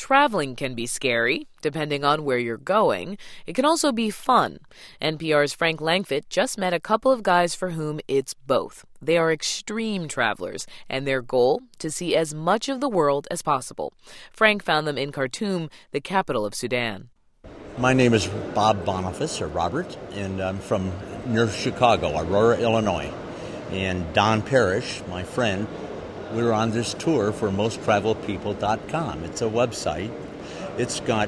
traveling can be scary, depending on where you're going, it can also be fun. NPR's Frank Langfitt just met a couple of guys for whom it's both. They are extreme travelers, and their goal, to see as much of the world as possible. Frank found them in Khartoum, the capital of Sudan. My name is Bob Boniface, or Robert, and I'm from near Chicago, Aurora, Illinois. And Don Parrish, my friend, we were on this tour for mosttravelpeople.com. It's a website. It's got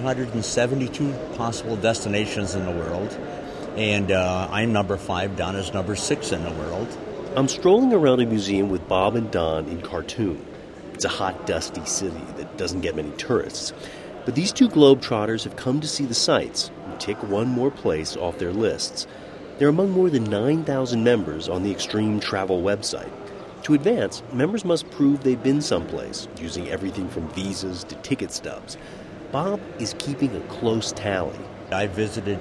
872 possible destinations in the world, and I'm number 5, Don is number 6 in the world. I'm strolling around a museum with Bob and Don in Khartoum. It's a hot, dusty city that doesn't get many tourists. But these two globetrotters have come to see the sights and tick one more place off their lists. They're among more than 9,000 members on the Extreme Travel website. To advance, members must prove they've been someplace, using everything from visas to ticket stubs. Bob is keeping a close tally. I visited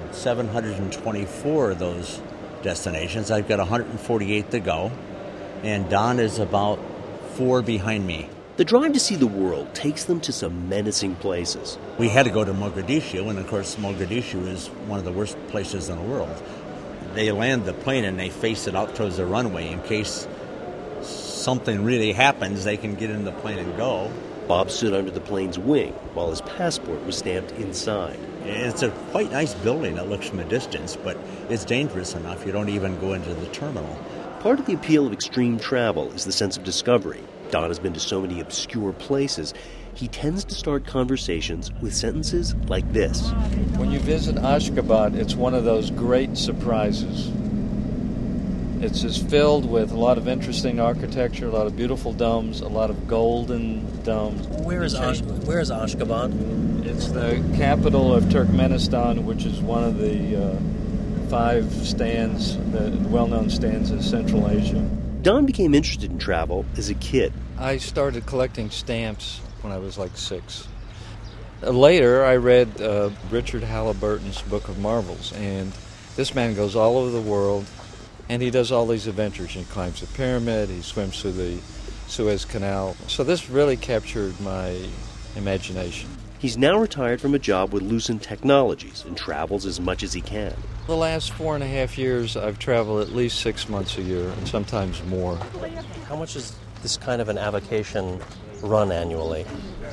724 of those destinations. I've got 148 to go, and Don is about 4 behind me. The drive to see the world takes them to some menacing places. We had to go to Mogadishu, and of course Mogadishu is one of the worst places in the world. They land the plane and they face it out towards the runway in case something really happens, they can get in the plane and go. Bob stood under the plane's wing while his passport was stamped inside. It's a quite nice building, it looks from a distance, but it's dangerous enough. You don't even go into the terminal. Part of the appeal of extreme travel is the sense of discovery. Don has been to so many obscure places, he tends to start conversations with sentences like this. When you visit Ashgabat, it's one of those great surprises. It's just filled with a lot of interesting architecture, a lot of beautiful domes, a lot of golden domes. Where is Ashgabat? It's the capital of Turkmenistan, which is one of the 5 stands, the well-known stands in Central Asia. Don became interested in travel as a kid. I started collecting stamps when I was like 6. Later, I read Richard Halliburton's Book of Marvels, and this man goes all over the world. And he does all these adventures. He climbs a pyramid, he swims through the Suez Canal. So this really captured my imagination. He's now retired from a job with Lucent Technologies and travels as much as he can. The last 4.5 years, I've traveled at least 6 months a year, and sometimes more. How much is this kind of an avocation run annually?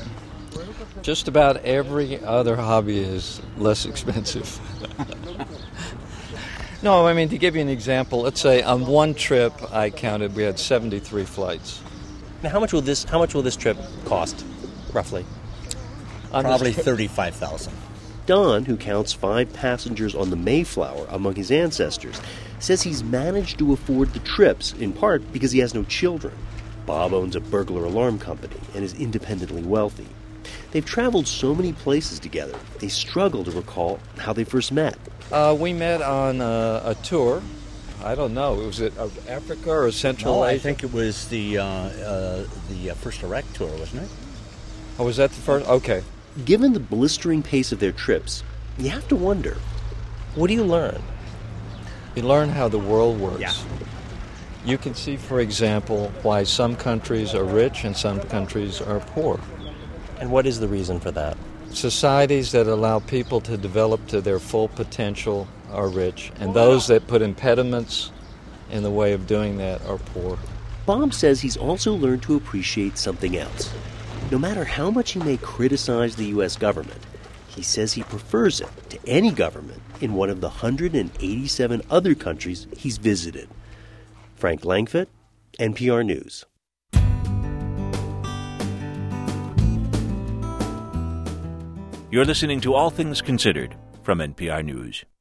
Just about every other hobby is less expensive. No, I mean, to give you an example, let's say on one trip I counted we had 73 flights. Now, how much will this trip cost, roughly? Probably $35,000. Don, who counts 5 passengers on the Mayflower among his ancestors, says he's managed to afford the trips, in part because he has no children. Bob owns a burglar alarm company and is independently wealthy. They've traveled so many places together, they struggle to recall how they first met. We met on a tour. I don't know. Was it Africa or Central Asia? I think it was the first Iraq tour, wasn't it? Oh, was that the first? Okay. Given the blistering pace of their trips, you have to wonder, what do you learn? You learn how the world works. Yeah. You can see, for example, why some countries are rich and some countries are poor. And what is the reason for that? Societies that allow people to develop to their full potential are rich, and those that put impediments in the way of doing that are poor. Bob says he's also learned to appreciate something else. No matter how much he may criticize the U.S. government, he says he prefers it to any government in one of the 187 other countries he's visited. Frank Langfitt, NPR News. You're listening to All Things Considered from NPR News.